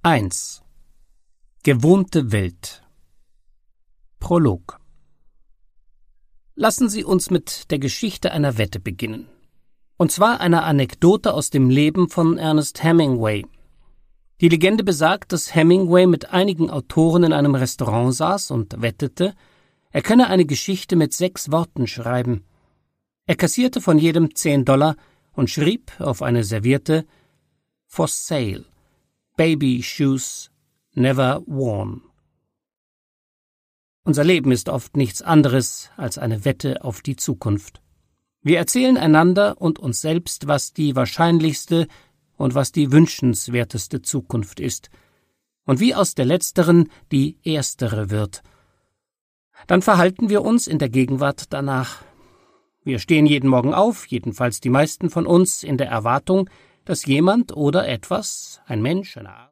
1. Gewohnte Welt. Prolog. Lassen Sie uns mit der Geschichte einer Wette beginnen. Und zwar einer Anekdote aus dem Leben von Ernest Hemingway. Die Legende besagt, dass Hemingway mit einigen Autoren in einem Restaurant saß und wettete, er könne eine Geschichte mit 6 Worten schreiben. Er kassierte von jedem $10 und schrieb auf eine Serviette „For sale, baby shoes never worn". Unser Leben ist oft nichts anderes als eine Wette auf die Zukunft. Wir erzählen einander und uns selbst, was die wahrscheinlichste und was die wünschenswerteste Zukunft ist und wie aus der letzteren die erstere wird. Dann verhalten wir uns in der Gegenwart danach. Wir stehen jeden Morgen auf, jedenfalls die meisten von uns, in der Erwartung, dass jemand oder etwas, ein Mensch, eine Art,